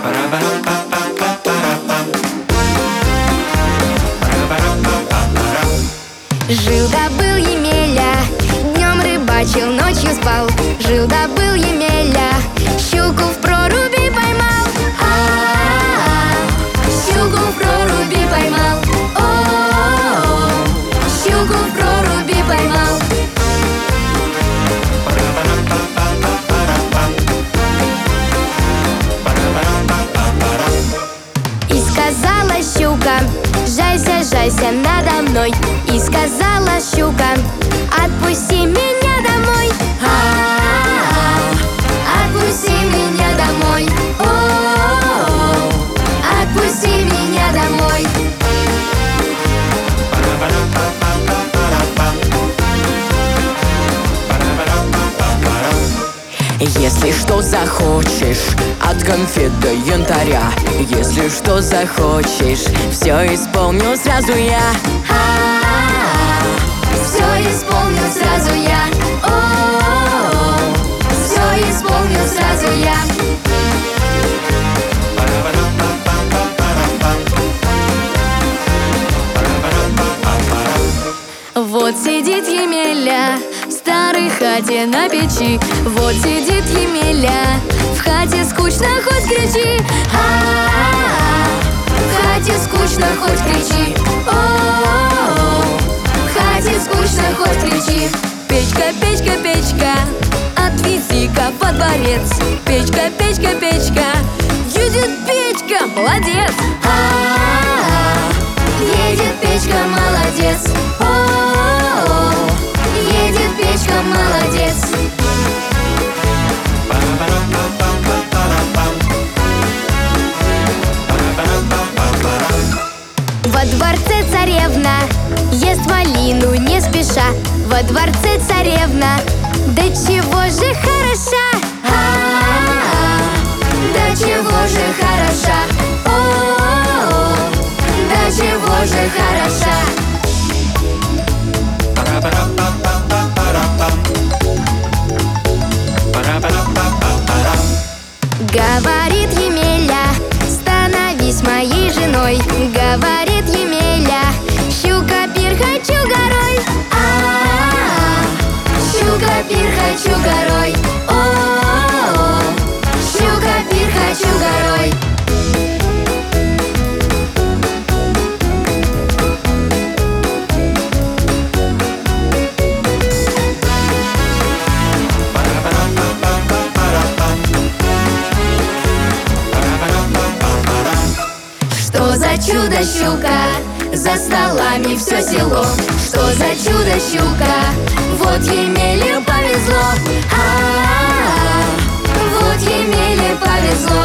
Жил-да-был Емеля, днем рыбачил, ночью спал. Жил-да-был Емеля, щуку в проруби поймал. Щуку в проруби поймал. Щуку в проруби поймал. И сказала щука: жайся, жайся надо мной. И сказала щука: отпусти меня домой. Отпусти меня домой. Отпусти меня домой. Если что захочешь, от конфет до янтаря. Если что захочешь, все исполню сразу я. Все исполню сразу я. Все исполню сразу я. Вот сидит Емеля в старой хате на печи. Вот сидит Емеля, в хате скучно, хоть кричи. В хате скучно, хоть кричи. В хате скучно, хоть кричи. Печка, печка, печка, отвези-ка во дворец. Печка, печка, печка, едет печка, молодец. Едет печка, молодец. Едет печка, молодец. Во дворце царевна ест малину не спеша. Во дворце царевна, да чего же хороша. Да чего же хороша. Да чего же хороша. Говорит Емеля: становись моей женой. Говорит Емеля: щука-пир, хочу горой. Щука-пир, хочу горой. Щука-пир, хочу горой. Что за чудо-щука, за столами все село. Что за чудо-щука, вот Емеле повезло. Вот Емеле повезло.